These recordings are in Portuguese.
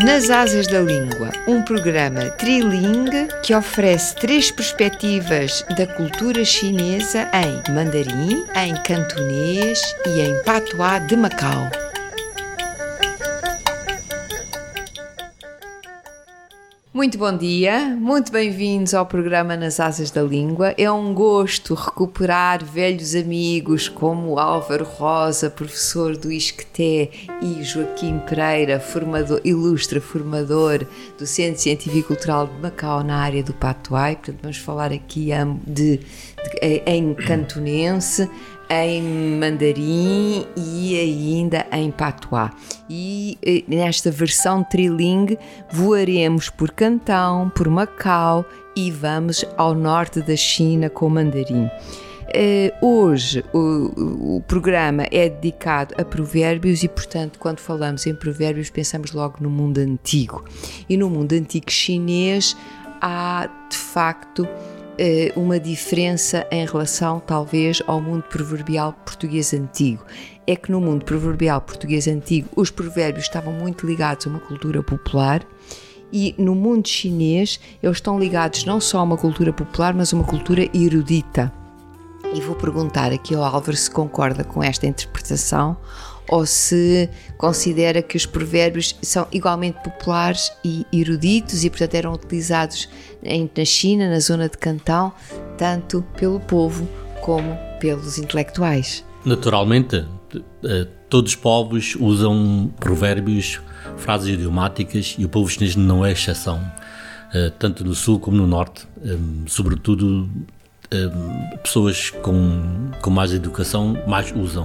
Nas Asas da Língua, um programa trilingue que oferece 3 perspectivas da cultura chinesa em mandarim, em cantonês e em patuá de Macau. Muito bom dia, muito bem-vindos ao programa Nas Asas da Língua. É um gosto recuperar velhos amigos como Álvaro Rosa, professor do ISCTE, e Joaquim Pereira, ilustre formador do Centro Científico e Cultural de Macau na área do patuá. Portanto, vamos falar aqui em cantonense, em mandarim e ainda em patuá. E nesta versão trilingue voaremos por Cantão, por Macau e vamos ao norte da China com o mandarim. Hoje o programa é dedicado a provérbios e, portanto, quando falamos em provérbios pensamos logo no mundo antigo. E no mundo antigo chinês há, de facto, uma diferença em relação, talvez, ao mundo proverbial português antigo. É que no mundo proverbial português antigo os provérbios estavam muito ligados a uma cultura popular e no mundo chinês eles estão ligados não só a uma cultura popular, mas a uma cultura erudita. E vou perguntar aqui ao Álvaro se concorda com esta interpretação ou se considera que os provérbios são igualmente populares e eruditos e, portanto, eram utilizados na China, na zona de Cantão, tanto pelo povo como pelos intelectuais. Naturalmente, todos os povos usam provérbios, frases idiomáticas, e o povo chinês não é exceção, tanto no sul como no norte, sobretudo pessoas com mais educação mais usam.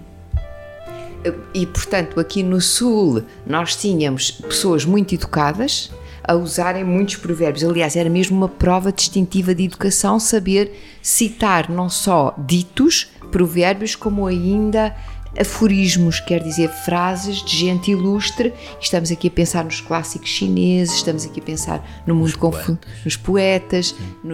E, portanto, aqui no sul nós tínhamos pessoas muito educadas a usarem muitos provérbios. Aliás, era mesmo uma prova distintiva de educação saber citar não só ditos, provérbios, como ainda aforismos, quer dizer, frases de gente ilustre. Estamos aqui a pensar nos clássicos chineses, estamos aqui a pensar no mundo nos poetas,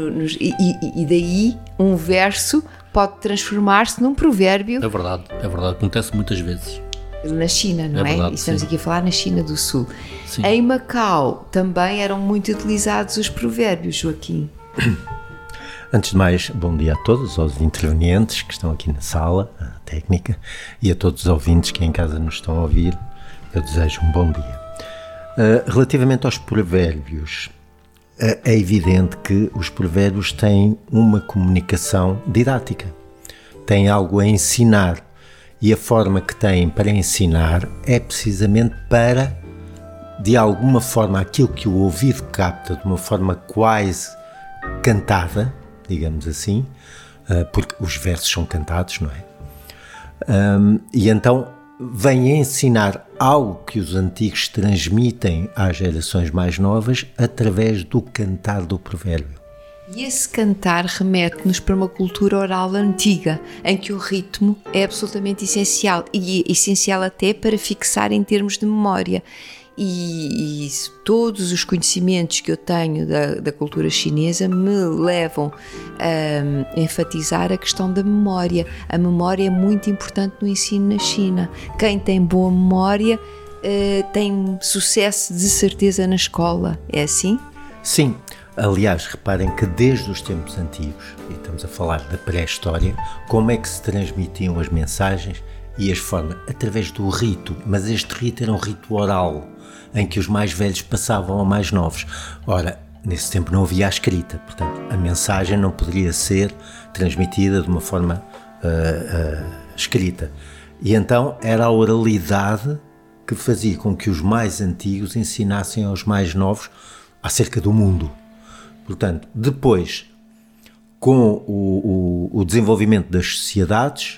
e daí um verso pode transformar-se num provérbio. É verdade, acontece muitas vezes. Na China, não é? Verdade, estamos sim. Aqui a falar na China do Sul. Sim. Em Macau também eram muito utilizados os provérbios, Joaquim. Antes de mais, bom dia a todos, aos intervenientes que estão aqui na sala, a técnica, e a todos os ouvintes que em casa nos estão a ouvir. Eu desejo um bom dia. Relativamente aos provérbios, é evidente que os provérbios têm uma comunicação didática, têm algo a ensinar, e a forma que têm para ensinar é precisamente para, de alguma forma, aquilo que o ouvido capta de uma forma quase cantada, digamos assim, porque os versos são cantados, não é? E então vem a ensinar algo que os antigos transmitem às gerações mais novas através do cantar do provérbio. E esse cantar remete-nos para uma cultura oral antiga, em que o ritmo é absolutamente essencial, e é essencial até para fixar em termos de memória. E todos os conhecimentos que eu tenho da cultura chinesa me levam a enfatizar a questão da memória. A memória é muito importante no ensino na China. Quem tem boa memória tem sucesso de certeza na escola. É assim? Sim. Aliás, reparem que desde os tempos antigos, e estamos a falar da pré-história, como é que se transmitiam as mensagens e as formas? Através do rito, mas este rito era um rito oral, em que os mais velhos passavam a mais novos. Ora, nesse tempo não havia a escrita, portanto, a mensagem não poderia ser transmitida de uma forma escrita. E então era a oralidade que fazia com que os mais antigos ensinassem aos mais novos acerca do mundo. Portanto, depois, com o desenvolvimento das sociedades,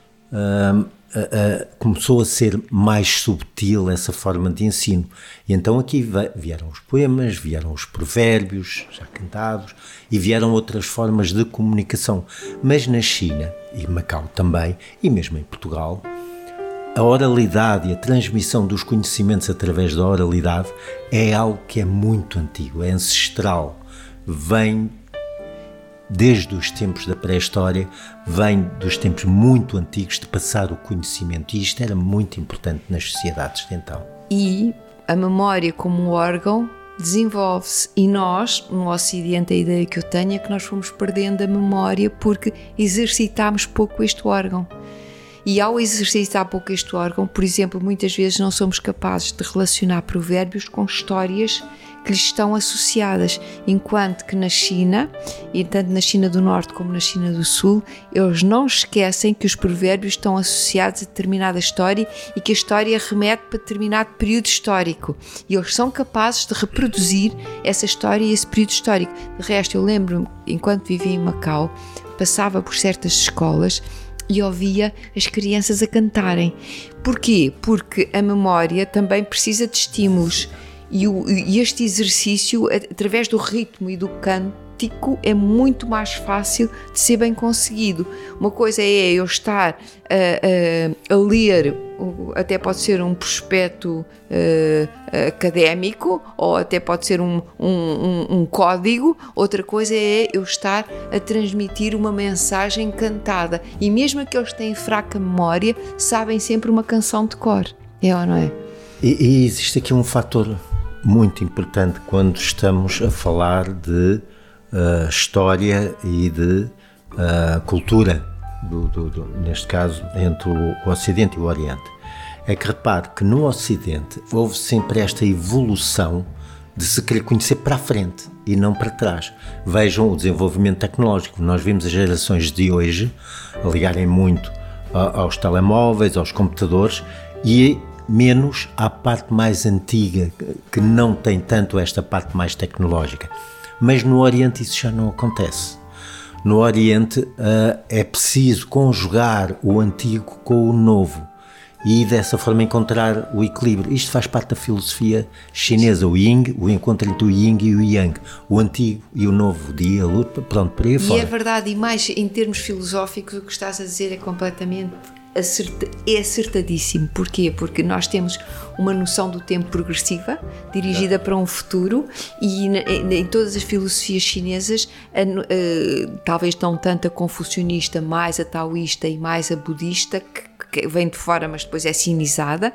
começou a ser mais subtil essa forma de ensino. E então aqui vieram os poemas, vieram os provérbios, já cantados, e vieram outras formas de comunicação. Mas na China, e Macau também, e mesmo em Portugal, a oralidade e a transmissão dos conhecimentos através da oralidade é algo que é muito antigo, é ancestral. Vem desde os tempos da pré-história, vem dos tempos muito antigos de passar o conhecimento, e isto era muito importante nas sociedades de então. E a memória como um órgão desenvolve-se, e nós, no Ocidente, a ideia que eu tenho é que nós fomos perdendo a memória porque exercitámos pouco este órgão. E ao exercitar pouco este órgão, por exemplo, muitas vezes não somos capazes de relacionar provérbios com histórias que lhes estão associadas, enquanto que na China, e tanto na China do Norte como na China do Sul, eles não esquecem que os provérbios estão associados a determinada história e que a história remete para determinado período histórico, e eles são capazes de reproduzir essa história e esse período histórico. De resto, eu lembro-me, enquanto vivia em Macau, passava por certas escolas e ouvia as crianças a cantarem. Porquê? Porque a memória também precisa de estímulos. E este exercício, através do ritmo e do cântico, é muito mais fácil de ser bem conseguido. Uma coisa é eu estar a ler, até pode ser um prospecto académico, ou até pode ser um código. Outra coisa é eu estar a transmitir uma mensagem cantada. E mesmo aqueles que têm fraca memória, sabem sempre uma canção de cor. É ou não é? E existe aqui um fator muito importante quando estamos a falar de história e de cultura, neste caso entre o Ocidente e o Oriente. É que repare que no Ocidente houve sempre esta evolução de se querer conhecer para a frente e não para trás. Vejam o desenvolvimento tecnológico. Nós vimos as gerações de hoje a ligarem muito aos telemóveis, aos computadores, e menos à parte mais antiga, que não tem tanto esta parte mais tecnológica. Mas no Oriente isso já não acontece. No Oriente é preciso conjugar o antigo com o novo e dessa forma encontrar o equilíbrio. Isto faz parte da filosofia chinesa, o Yin, o encontro entre o Yin e o Yang, o antigo e o novo, o dia, a luta, pronto, por aí fora. E é verdade, e mais em termos filosóficos, o que estás a dizer é completamente acertadíssimo. Porquê? Porque nós temos uma noção do tempo progressiva, dirigida para um futuro, e em todas as filosofias chinesas, talvez não tanto a confucionista, mais a taoísta e mais a budista, que vem de fora mas depois é sinizada,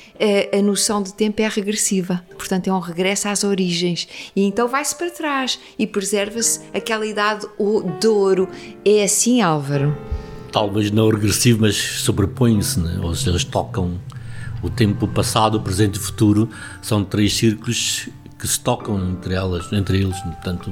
a noção de tempo é regressiva, portanto é um regresso às origens, e então vai-se para trás e preserva-se aquela idade de ouro. É assim, Álvaro? Talvez não regressivo, mas sobrepõem-se, né? Ou seja, eles tocam o tempo passado, o presente e o futuro, são 3 círculos que se tocam entre eles, portanto,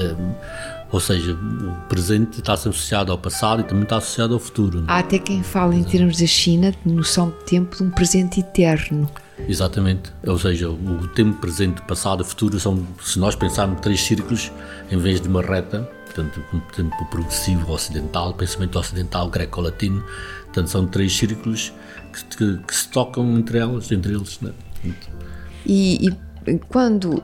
ou seja, o presente está associado ao passado e também está associado ao futuro. Né? Há até quem fala em termos da China de noção de tempo de um presente eterno. Exatamente, ou seja, o tempo presente, passado e futuro são, se nós pensarmos 3 círculos em vez de uma reta, portanto, o tempo progressivo ocidental, pensamento ocidental, greco-latino, portanto, são 3 círculos que se tocam entre eles. Né? E quando,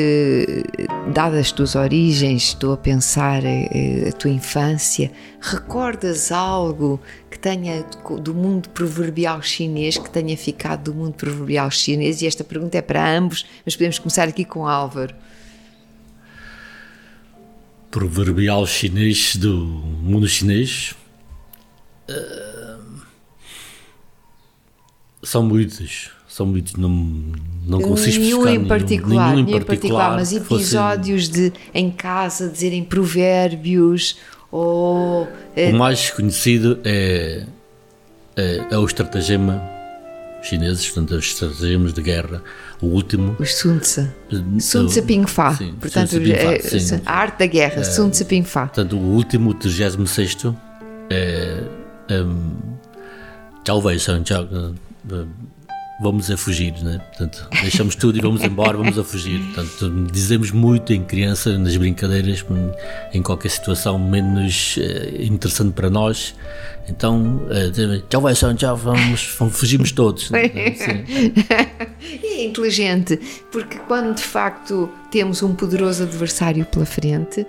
dadas as tuas origens, estou a pensar a tua infância, recordas algo que tenha do mundo proverbial chinês, que tenha ficado do mundo proverbial chinês? E esta pergunta é para ambos, mas podemos começar aqui com Álvaro. Proverbial chinês do mundo chinês, são muitos, não consigo buscar nenhum em particular, mas episódios de em casa dizerem provérbios ou... O mais conhecido é o estratagema chineses, portanto, os estratagemas de guerra, o último... Os Sun Tzu Ping Fa, sim, portanto, a arte da guerra, Sun Tzu Ping Fa. Portanto, o último, o 36º, é Tchau Wei Shang, vamos a fugir, né? Portanto, deixamos tudo e vamos embora, vamos a fugir. Portanto, dizemos muito em criança, nas brincadeiras, em qualquer situação menos interessante para nós. Então, tchau, vai, tchau, fugimos todos. Né? É inteligente, porque quando de facto temos um poderoso adversário pela frente,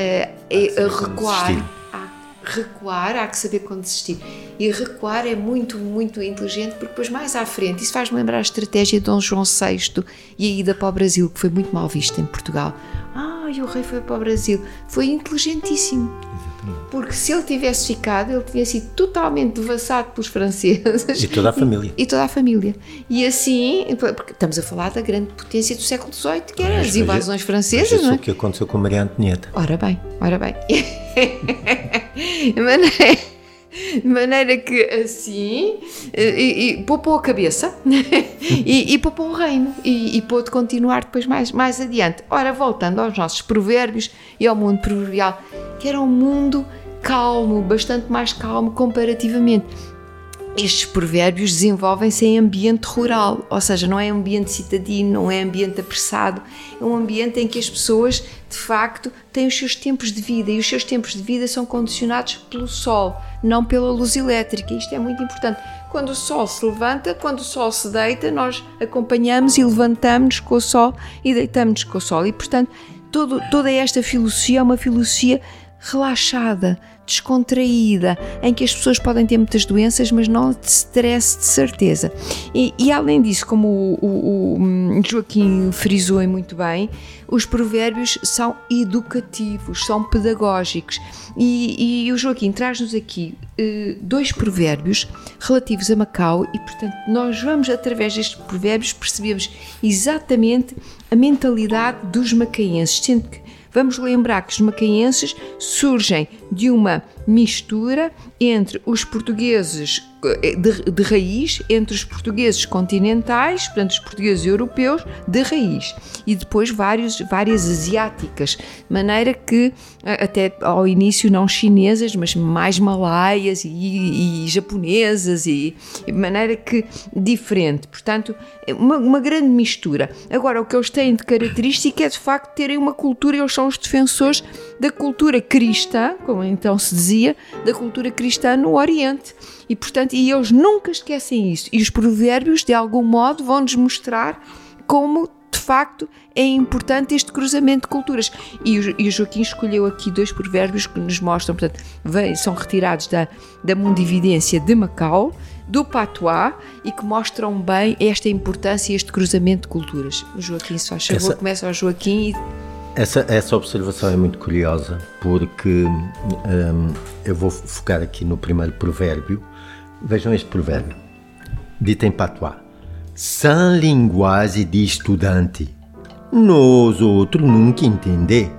recuar, há que saber quando desistir. E recuar é muito, muito inteligente, porque depois mais à frente, isso faz-me lembrar a estratégia de Dom João VI e a ida para o Brasil, que foi muito mal vista em Portugal. E o rei foi para o Brasil. Foi inteligentíssimo. Porque se ele tivesse ficado, ele tinha sido totalmente devassado pelos franceses. E toda a família. E toda a família. E assim, porque estamos a falar da grande potência do século XVIII, que eram as invasões francesas, não é? Isso o que aconteceu com Maria Antonieta. Ora bem. De maneira que assim poupou a cabeça e poupou o reino e pôde continuar depois mais adiante. Ora, voltando aos nossos provérbios e ao mundo proverbial, que era um mundo calmo, bastante mais calmo comparativamente. Estes provérbios desenvolvem-se em ambiente rural, ou seja, não é ambiente citadino, não é ambiente apressado, é um ambiente em que as pessoas, de facto, têm os seus tempos de vida, e os seus tempos de vida são condicionados pelo sol, não pela luz elétrica. Isto é muito importante. Quando o sol se levanta, quando o sol se deita, nós acompanhamos e levantamos-nos com o sol e deitamos-nos com o sol. E, portanto, toda esta filosofia é uma filosofia relaxada, descontraída, em que as pessoas podem ter muitas doenças, mas não de stress, de certeza. E além disso, como o Joaquim frisou muito bem, os provérbios são educativos, são pedagógicos. E o Joaquim traz-nos aqui 2 provérbios relativos a Macau e, portanto, nós vamos, através destes provérbios, percebemos exatamente a mentalidade dos macaenses, sendo que vamos lembrar que os macaenses surgem de uma mistura entre os portugueses de raiz, entre os portugueses continentais, portanto os portugueses europeus de raiz, e depois várias asiáticas, de maneira que até ao início não chinesas, mas mais malaias e japonesas, e de maneira que diferente, portanto uma grande mistura. Agora, o que eles têm de característica é de facto terem uma cultura, eles são os defensores da cultura cristã, como então se dizia, da cultura cristã no Oriente. E, portanto, eles nunca esquecem isso. E os provérbios, de algum modo, vão-nos mostrar como, de facto, é importante este cruzamento de culturas. E o Joaquim escolheu aqui 2 provérbios que nos mostram, portanto, são retirados da mundividência de Macau, do patuá, e que mostram bem esta importância e este cruzamento de culturas. O Joaquim, se faz favor, começa ao Joaquim. Essa observação é muito curiosa, porque eu vou focar aqui no primeiro provérbio. Vejam este provérbio, dito em patuá: sans linguagem de estudante, nós outros nunca entender,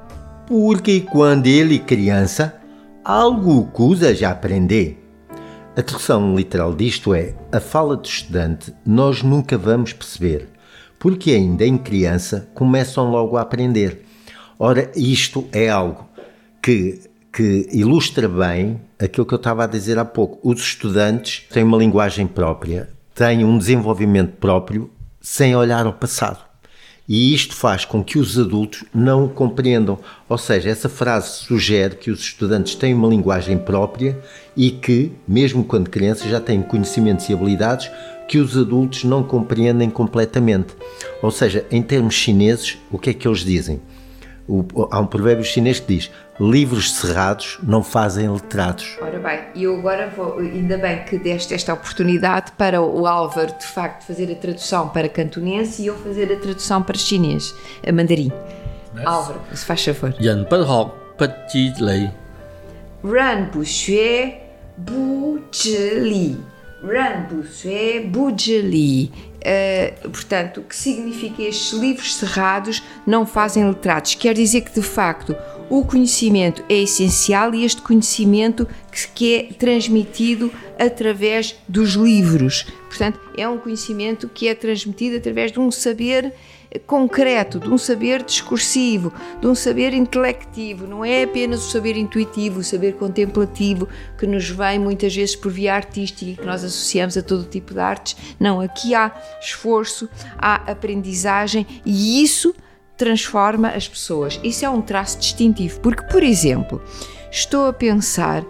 porque quando ele criança, algo coisa já aprender. A tradução literal disto é: a fala do estudante nós nunca vamos perceber, porque ainda em criança começam logo a aprender. Ora, isto é algo que ilustra bem aquilo que eu estava a dizer há pouco. Os estudantes têm uma linguagem própria, têm um desenvolvimento próprio sem olhar ao passado. E isto faz com que os adultos não o compreendam. Ou seja, essa frase sugere que os estudantes têm uma linguagem própria e que, mesmo quando crianças, já têm conhecimentos e habilidades que os adultos não compreendem completamente. Ou seja, em termos chineses, o que é que eles dizem? Há um provérbio chinês que diz: livros cerrados não fazem letrados. Ora bem, e eu agora ainda bem que deste esta oportunidade para o Álvaro, de facto, fazer a tradução para cantonense e eu fazer a tradução para chinês, a mandarim. Álvaro, se faz favor. 人不學不知理人不學不知理 人不學不知理 portanto, o que significa estes livros cerrados não fazem letrados? Quer dizer que, de facto, o conhecimento é essencial e este conhecimento que é transmitido através dos livros. Portanto, é um conhecimento que é transmitido através de um saber concreto, de um saber discursivo, de um saber intelectivo. Não é apenas o saber intuitivo, o saber contemplativo que nos vem muitas vezes por via artística e que nós associamos a todo tipo de artes. Não, aqui há esforço, há aprendizagem e isso transforma as pessoas. Isso é um traço distintivo, porque, por exemplo, estou a pensar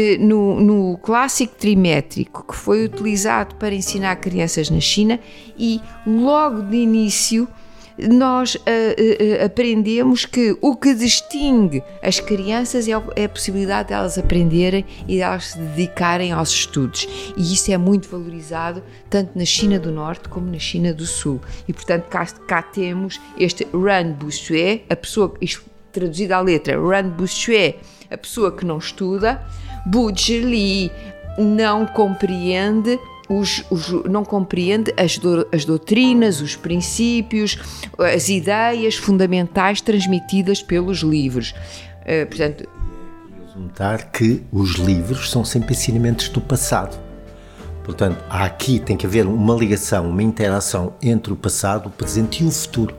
no clássico trimétrico que foi utilizado para ensinar crianças na China e logo de início nós aprendemos que o que distingue as crianças é a possibilidade de elas aprenderem e de elas se dedicarem aos estudos, e isso é muito valorizado tanto na China do Norte como na China do Sul, e portanto cá temos este Ren Buxue, a pessoa traduzida à letra, Ran Buxue, a pessoa que não estuda, Bu Zhili não compreende as doutrinas, os princípios, as ideias fundamentais transmitidas pelos livros. Portanto, notar que os livros são sempre ensinamentos do passado. Portanto, aqui tem que haver uma ligação, uma interação entre o passado, o presente e o futuro.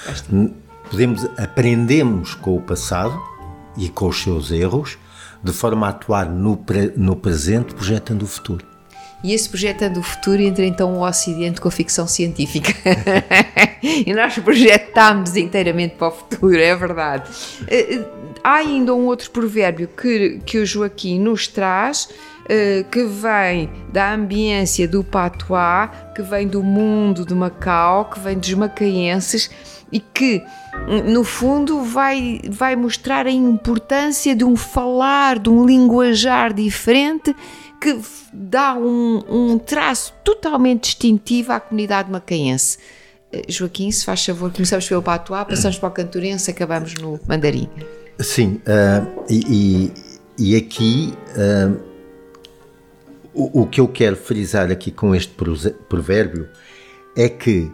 Aprendemos com o passado e com os seus erros, de forma a atuar no presente, projetando o futuro. E esse projetando o futuro entra então o Ocidente com a ficção científica. E nós projetamos inteiramente para o futuro, é verdade. Há ainda um outro provérbio que o Joaquim nos traz, que vem da ambiência do patuá, que vem do mundo de Macau, que vem dos macaenses e que, no fundo, vai mostrar a importância de um falar, de um linguajar diferente que dá um traço totalmente distintivo à comunidade macaense. Joaquim, se faz favor, começamos pelo patuá, passamos para o cantorense, acabamos no mandarim. Sim, e aqui o que eu quero frisar aqui com este provérbio é que,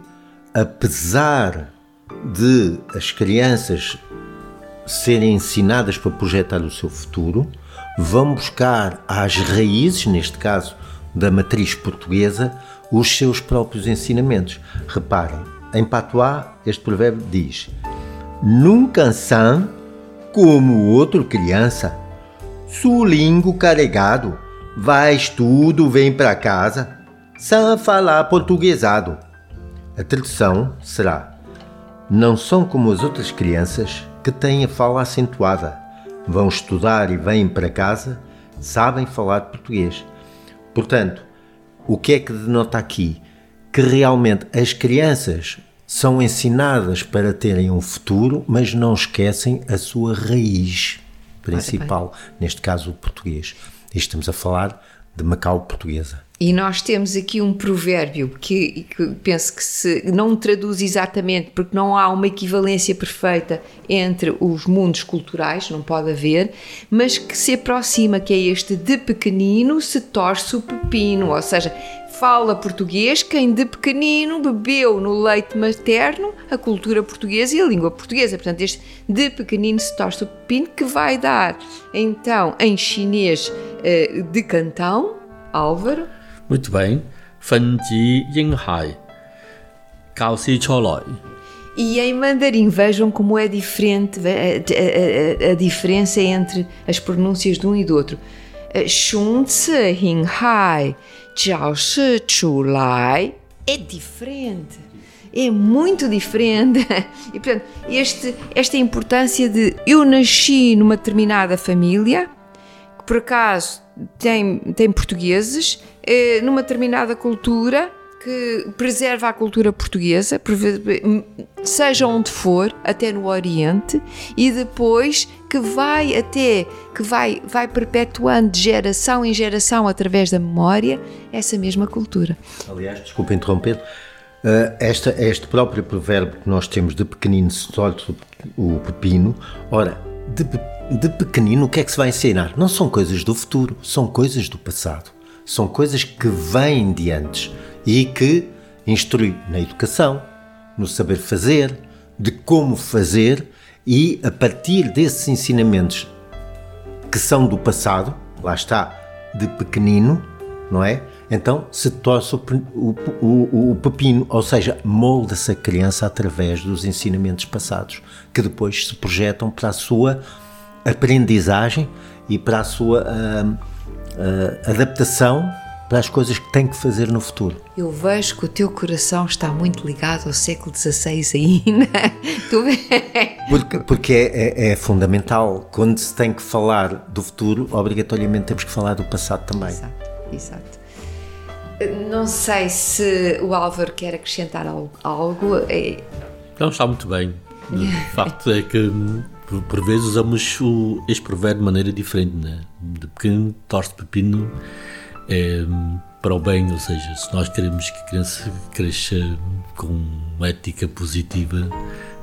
apesar de as crianças serem ensinadas para projetar o seu futuro, vão buscar às raízes, neste caso da matriz portuguesa, os seus próprios ensinamentos. Reparem, em patuá este provérbio diz: nunca são como outro criança, sulingo carregado, vais tudo, vem para casa, sem falar portuguesado. A tradução será: não são como as outras crianças que têm a fala acentuada, vão estudar e vêm para casa, sabem falar português. Portanto, o que é que denota aqui? Que realmente as crianças são ensinadas para terem um futuro, mas não esquecem a sua raiz principal, neste caso o português. E estamos a falar de Macau portuguesa. E nós temos aqui um provérbio que penso que se não traduz exatamente, porque não há uma equivalência perfeita entre os mundos culturais, não pode haver, mas que se aproxima, que é este: de pequenino se torce o pepino, ou seja, fala português quem de pequenino bebeu no leite materno a cultura portuguesa e a língua portuguesa. Portanto, este de pequenino se torce o pepino, que vai dar então em chinês de Cantão, Álvaro. Muito bem. Fen Ji Ying Hai, Gao Si Cho Loi. E em mandarim, vejam como é diferente a diferença entre as pronúncias de um e do outro. Shun Tse Ying Hai, Jiao Shi Chu Lai. É diferente. É muito diferente. E, portanto, esta importância de eu nasci numa determinada família, que por acaso tem portugueses, numa determinada cultura que preserva a cultura portuguesa, seja onde for, até no Oriente, e depois que vai perpetuando de geração em geração através da memória essa mesma cultura. Aliás, desculpa interromper, este próprio provérbio que nós temos, de pequenino se torce o pepino, ora, de pequenino o que é que se vai ensinar? Não são coisas do futuro, são coisas do passado. São coisas que vêm de antes e que instrui na educação, no saber fazer, de como fazer, e a partir desses ensinamentos que são do passado, lá está, de pequenino, não é? Então se torce o pepino, ou seja, molda-se a criança através dos ensinamentos passados, que depois se projetam para a sua aprendizagem e para a sua adaptação para as coisas que tem que fazer no futuro. Eu vejo que o teu coração está muito ligado ao século XVI ainda. Porque é fundamental. Quando se tem que falar do futuro, obrigatoriamente temos que falar do passado também. Exato. Não sei se o Álvaro quer acrescentar algo. Não, está muito bem. O facto é que por vezes usamos este provérbio de maneira diferente, né? De pequeno torce pepino para o bem, ou seja, se nós queremos que a criança cresça com uma ética positiva,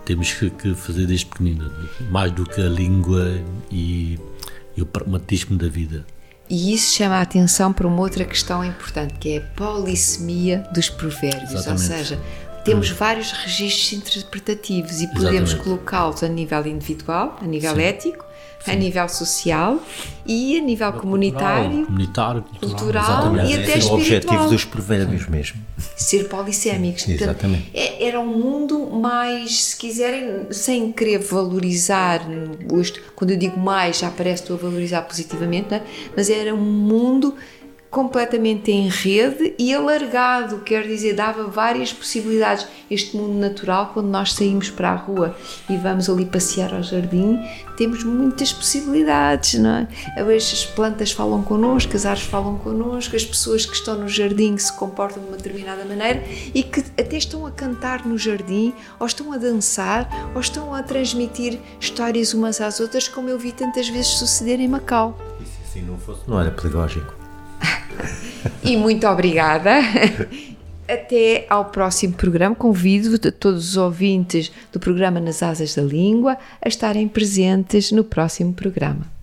temos que fazer desde pequenino, mais do que a língua e o pragmatismo da vida. E isso chama a atenção para uma outra questão importante, que é a polissemia dos provérbios. Exatamente. Ou seja, temos vários registros interpretativos e podemos Exatamente. colocá-los a nível individual, a nível Sim. ético, Sim. a nível social e a nível comunitário, cultural e até É o objetivo espiritual. dos provérbios mesmo. Ser polissémicos. Portanto, Exatamente. era um mundo mais, se quiserem, sem querer valorizar, quando eu digo mais, já parece que estou a valorizar positivamente, não é? Mas era um mundo completamente em rede e alargado, quer dizer, dava várias possibilidades. Este mundo natural, quando nós saímos para a rua e vamos ali passear ao jardim, temos muitas possibilidades, não é? As plantas falam connosco, as árvores falam connosco, as pessoas que estão no jardim se comportam de uma determinada maneira e que até estão a cantar no jardim, ou estão a dançar, ou estão a transmitir histórias umas às outras, como eu vi tantas vezes suceder em Macau. E se assim não fosse, não era pedagógico. E muito obrigada. Até ao próximo programa. Convido todos os ouvintes do programa Nas Asas da Língua a estarem presentes no próximo programa.